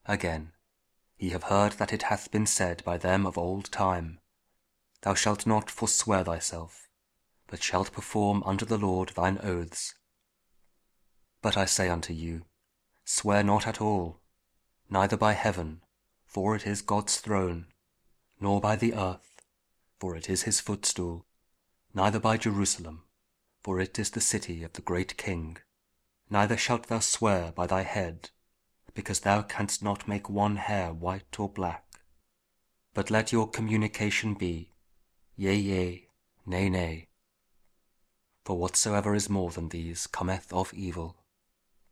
Again, ye have heard that it hath been said by them of old time, Thou shalt not forswear thyself, but shalt perform unto the Lord thine oaths. But I say unto you, swear not at all, neither by heaven, for it is God's throne, nor by the earth, for it is his footstool, neither by Jerusalem, for it is the city of the great King. Neither shalt thou swear by thy head, because thou canst not make one hair white or black. But let your communication be, Yea, yea, nay, nay. For whatsoever is more than these cometh of evil.